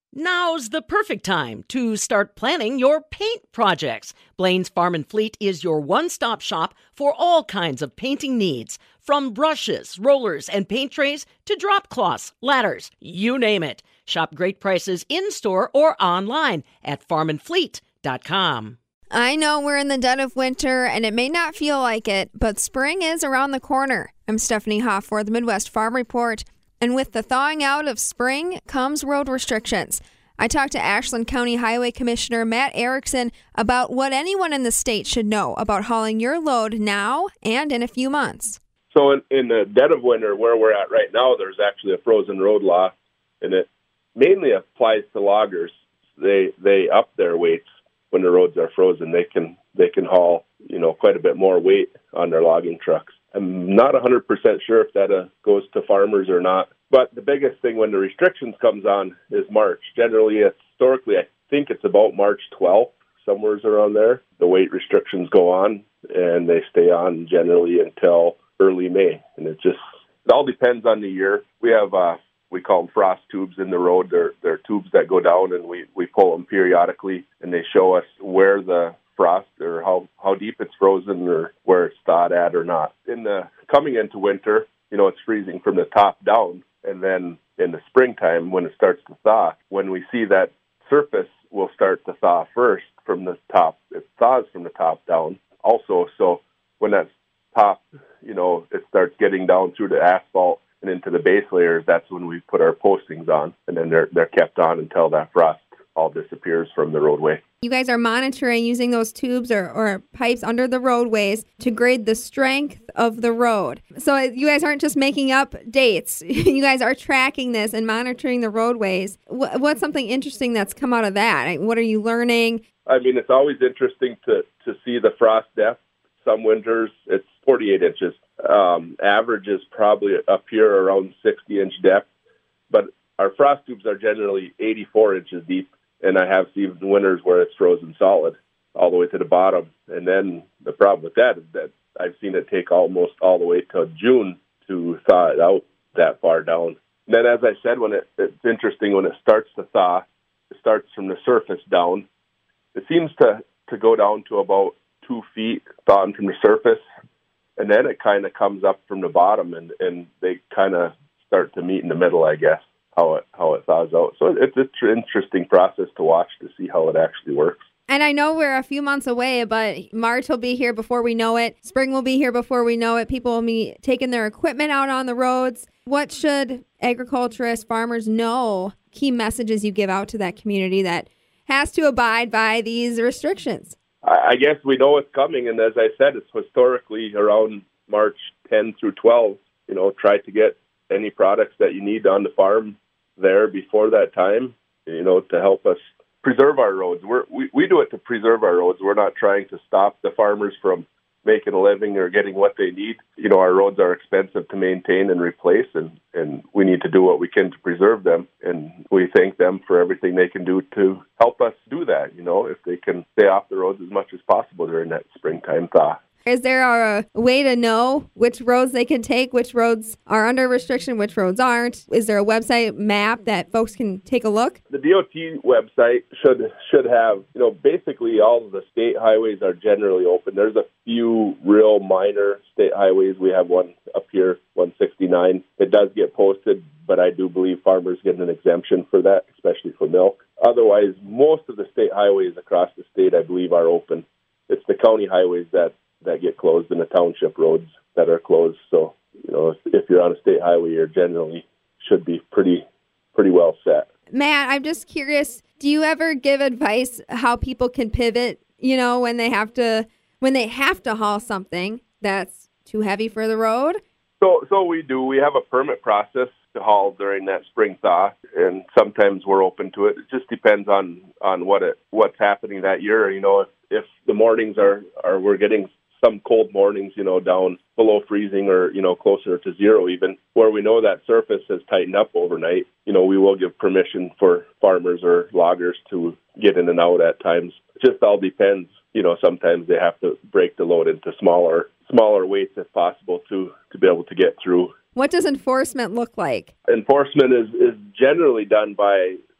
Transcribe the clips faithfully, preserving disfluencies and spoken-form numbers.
Now's the perfect time to start planning your paint projects. Blaine's Farm and Fleet is your one-stop shop for all kinds of painting needs. From brushes, rollers, and paint trays to drop cloths, ladders, you name it. Shop great prices in-store or online at farm and fleet dot com. I know we're in the dead of winter, and it may not feel like it, but spring is around the corner. I'm Stephanie Hoff for the Midwest Farm Report. And with the thawing out of spring comes road restrictions. I talked to Ashland County Highway Commissioner Matt Erickson about what anyone in the state should know about hauling your load now and in a few months. So in, in the dead of winter, where we're at right now, there's actually a frozen road law, and it mainly applies to loggers. They they up their weights when the roads are frozen. They can they can haul, you know, quite a bit more weight on their logging trucks. I'm not one hundred percent sure if that uh, goes to farmers or not. But the biggest thing when the restrictions comes on is March. Generally, it's, historically, I think it's about March twelfth, somewhere's around there. The weight restrictions go on, and they stay on generally until early May. And it just, it all depends on the year. We have, uh, we call them frost tubes in the road. They're, they're tubes that go down, and we, we pull them periodically, and they show us where the frost or how, how deep it's frozen or where it's thawed at or not. In the coming into winter, you know, it's freezing from the top down. And then in the springtime, when it starts to thaw, when we see that surface will start to thaw first from the top. It thaws from the top down also. So when that top, you know, it starts getting down through the asphalt and into the base layers, that's when we put our postings on. And then they're they're kept on until that frost all disappears from the roadway. You guys are monitoring using those tubes or, or pipes under the roadways to grade the strength of the road. So you guys aren't just making up dates. You guys are tracking this and monitoring the roadways. What's something interesting that's come out of that? What are you learning? I mean, it's always interesting to, to see the frost depth. Some winters, it's forty-eight inches. Um, average is probably up here around sixty inch depth. But our frost tubes are generally eighty-four inches deep. And I have seen winters where it's frozen solid all the way to the bottom. And then the problem with that is that I've seen it take almost all the way till June to thaw it out that far down. And then, as I said, when it, it's interesting when it starts to thaw, it starts from the surface down. It seems to, to go down to about two feet thawing from the surface. And then it kind of comes up from the bottom, and, and they kind of start to meet in the middle, I guess. how it how it thaws out. So it's an interesting process to watch to see how it actually works. And I know we're a few months away, but March will be here before we know it. Spring will be here before we know it. People will be taking their equipment out on the roads. What should agriculturists, farmers know, key messages you give out to that community that has to abide by these restrictions? I guess we know it's coming, and as I said, it's historically around March tenth through twelfth. You know, try to get any products that you need on the farm there before that time, you know, to help us preserve our roads. We're, we we do it to preserve our roads. We're not trying to stop the farmers from making a living or getting what they need. You know, our roads are expensive to maintain and replace, and, and we need to do what we can to preserve them. And we thank them for everything they can do to help us do that, you know, if they can stay off the roads as much as possible during that springtime thaw. Is there a way to know which roads they can take, which roads are under restriction, which roads aren't? Is there a website map that folks can take a look? The D O T website should should have, you know, basically all of the state highways are generally open. There's a few real minor state highways. We have one up here, one sixty-nine. It does get posted, but I do believe farmers get an exemption for that, especially for milk. Otherwise, most of the state highways across the state, I believe, are open. It's the county highways that that get closed and the township roads that are closed. So, you know, if, if you're on a state highway, you generally should be pretty pretty well set. Matt, I'm just curious, do you ever give advice how people can pivot, you know, when they have to when they have to haul something that's too heavy for the road? So so we do. We have a permit process to haul during that spring thaw, and sometimes we're open to it. It just depends on, on what it what's happening that year. You know, if, if the mornings are, are we're getting some cold mornings, you know, down below freezing or, you know, closer to zero even, where we know that surface has tightened up overnight, you know, we will give permission for farmers or loggers to get in and out at times. It just all depends. You know, sometimes they have to break the load into smaller smaller weights if possible to, to be able to get through. What does enforcement look like? Enforcement is, is generally done by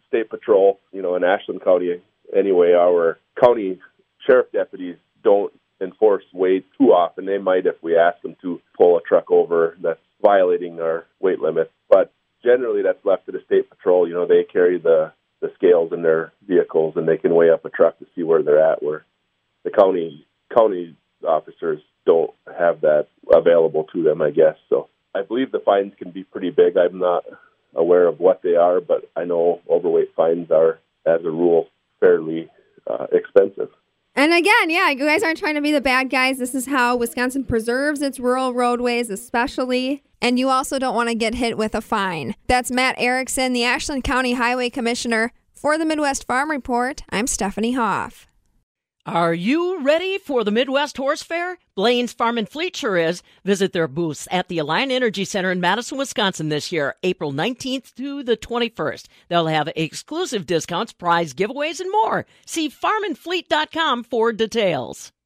State Patrol, you know, in Ashland County anyway, our county sheriff deputies don't enforce weight too often. They might if we ask them to pull a truck over that's violating our weight limit. But generally that's left to the State Patrol. You know, they carry the, the scales in their vehicles and they can weigh up a truck to see where they're at, where the county county officers don't have that available to them, I guess. So I believe the fines can be pretty big. I'm not aware of what they are, but I know overweight fines are, as a rule, fairly uh, expensive. And again, yeah, you guys aren't trying to be the bad guys. This is how Wisconsin preserves its rural roadways, especially. And you also don't want to get hit with a fine. That's Matt Erickson, the Ashland County Highway Commissioner. For the Midwest Farm Report, I'm Stephanie Hoff. Are you ready for the Midwest Horse Fair? Blaine's Farm and Fleet sure is. Visit their booths at the Alliant Energy Center in Madison, Wisconsin this year, April nineteenth to the twenty-first. They'll have exclusive discounts, prize giveaways, and more. See farm and fleet dot com for details.